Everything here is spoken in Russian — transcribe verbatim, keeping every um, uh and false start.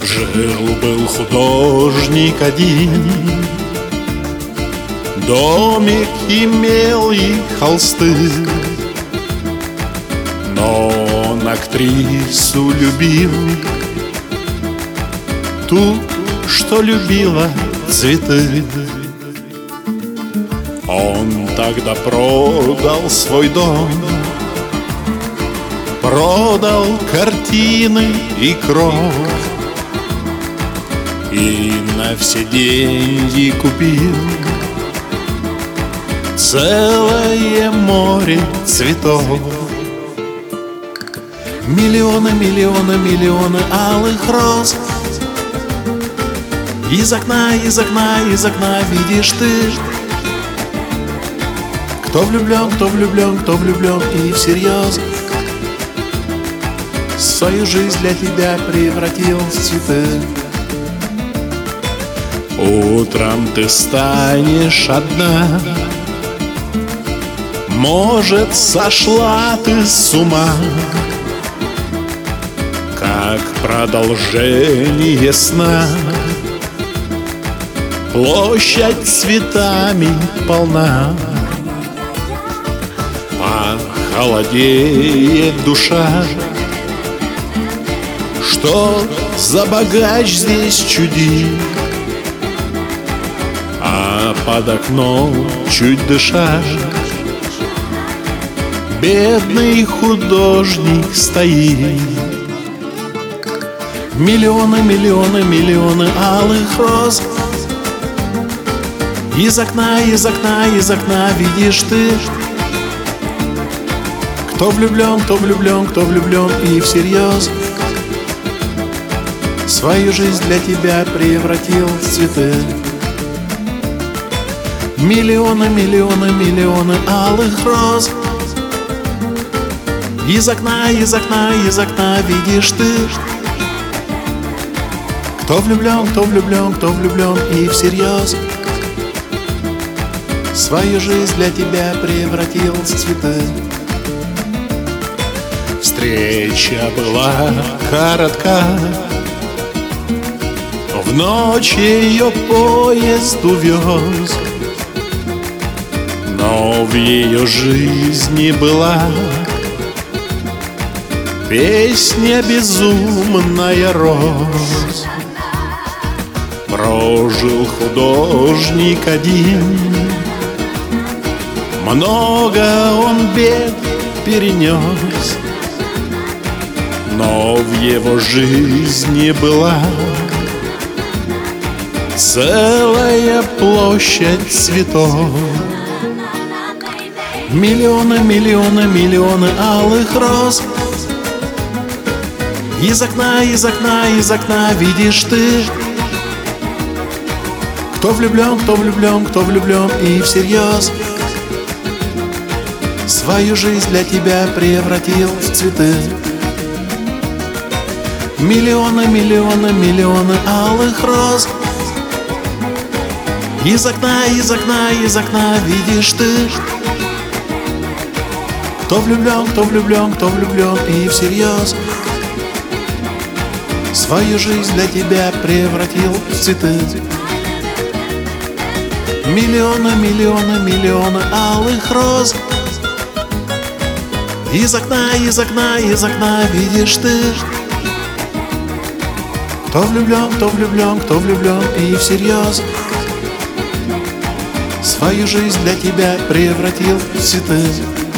Жил-был художник один, домик имел и холсты, но он актрису любил, ту, что любила цветы. Он тогда продал свой дом, продал картины и кровь, и на все деньги купил целое море цветов. Миллионы, миллионы, миллионы алых роз. Из окна, из окна, из окна видишь ты, кто влюблен, кто влюблен, кто влюблен и всерьез свою жизнь для тебя превратил в цветы. Утром ты станешь одна, может, сошла ты с ума, как продолжение сна. Площадь цветами полна, похолодеет душа. Что за богач здесь чудит? А под окном, чуть дыша, бедный художник стоит. Миллионы, миллионы, миллионы алых роз. Из окна, из окна, из окна видишь ты, кто влюблен, кто влюблен, кто влюблен и всерьез свою жизнь для тебя превратил в цветы. Миллионы, миллионы, миллионы алых роз. Из окна, из окна, из окна видишь ты, кто влюблен, кто влюблен, кто влюблен и всерьез свою жизнь для тебя превратил в цветы. Встреча была коротка, в ночь ее поезд увез, но в ее жизни была песня безумная роз. Прожил художник один, много он бед перенес, но в его жизни была целая площадь цветов. Миллионы, миллионы, миллионы алых роз. Из окна, из окна, из окна видишь ты, кто влюблен, кто влюблен, кто влюблен и всерьез свою жизнь для тебя превратил в цветы. Миллионы, миллионы, миллионы алых роз. Из окна, из окна, из окна видишь ты, кто влюблен, кто влюблен, кто влюблен и всерьез свою жизнь для тебя превратил в цветы. Миллионы, миллионы, миллионы алых роз. Из окна, из окна, из окна видишь ты, кто влюблен, кто влюблен, кто влюблен и всерьез свою жизнь для тебя превратил в цветы.